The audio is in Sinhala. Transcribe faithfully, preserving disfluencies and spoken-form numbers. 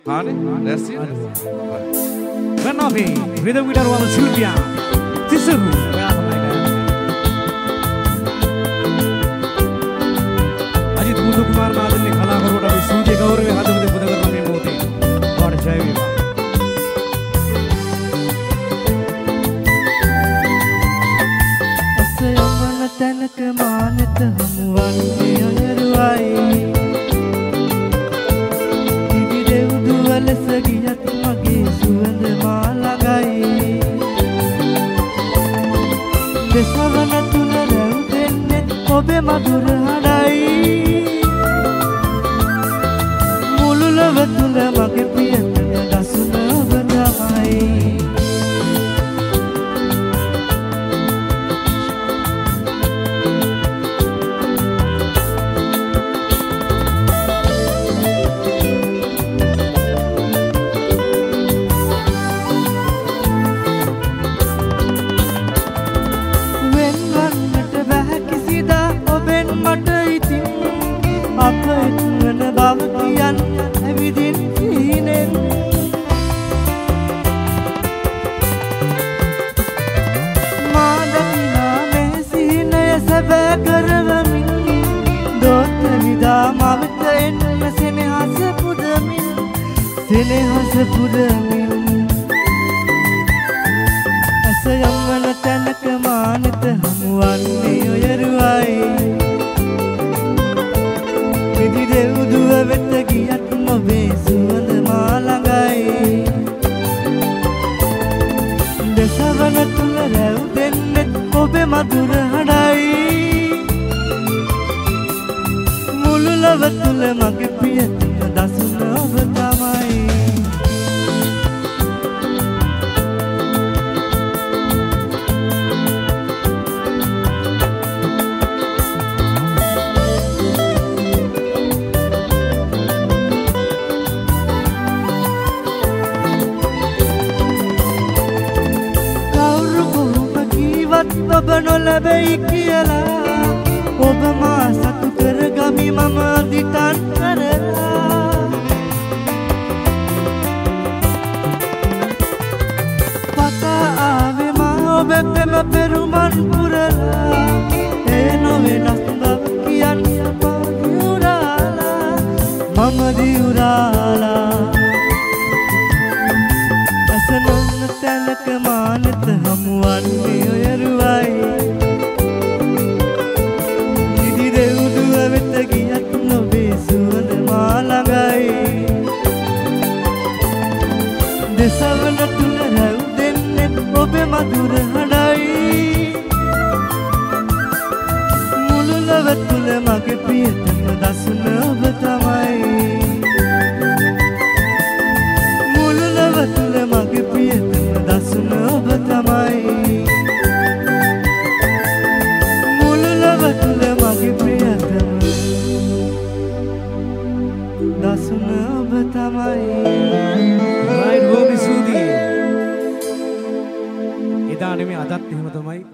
හරි දැස්සිය දැන් අපි රිදම් ගිටාර වල ශිල්පියා තිසරු ඔයා තමයි ගන්නේ අජිත් මුදු කුමාර මාදල්ලේ කලාකරුවට අපි සූතිය ගෞරවය හදවතින් පුද කරන මේ මොහොතේ ඔයාට ජය වේවා අසයවන තැනක මානෙත හමුවන්නේ අයරුවයි ලෙස ගියත් මගේ සුවඳ මා ළඟයි දෙසවන තුන රැව් දෙන්නේ ඔබේ මధుර හඬයි මුළු ලොව තුල මගේ ප්‍රියතම දසුන ඔබ තමයි අප එක්වන බව කියන්න ඇවිදින් හීනෙන් මා දකිනා මේ සිහිනය සැබෑ කරවමින් දොත් විදා මවෙත එන්න සෙනෙහස පුදමින් සෙනෙහස පුදමින් ඇස යම්වන තැනක මානෙත හමුවන්නේ ඔයරුවයි දෙව්දුව වෙත ගියත් නොවේ සුවඳ මා ළඟයි දෙසවන තුල රැව් දෙන්නෙත් ඔබේ මధుර හඬයි මුළු ලොව තුල මගේ ප්‍රියතම දසුන ඔබ තමයි ඔබ නොලැබෙයි කියලා ඔබ මා සතු කරගමි මම අදිටන් කරලා පතා ආවේ මා ඔබ පෙම පෙරුමන් පුරලා ඒ නොවෙනස් බව කියන්න මම දියුරාලා මම දියුරාලා ඇසනොන්න තැනක මානෙත හමුවන්නේ ඔයරුවයි නිදි දෙව්දුව වෙත ගියත් නොවේ සුවඳ මා ළඟයි දෙසවන තුල රැව් දෙන්නෙත් ඔබේ මధుර හඬයි මුළු ලොව තුල මගේ ප්‍රියතම දසුන ඔබ තමයි මුළු ලොව තුල මගේ ප්‍රියතම දසුන ඔබ තමයි මුළු ලොව තුල මගේ ප්‍රියතම දසුන ඔබ තමයි රයිට් බොබි සූදී එදා නෙමෙයි අදත් එහෙම තමයි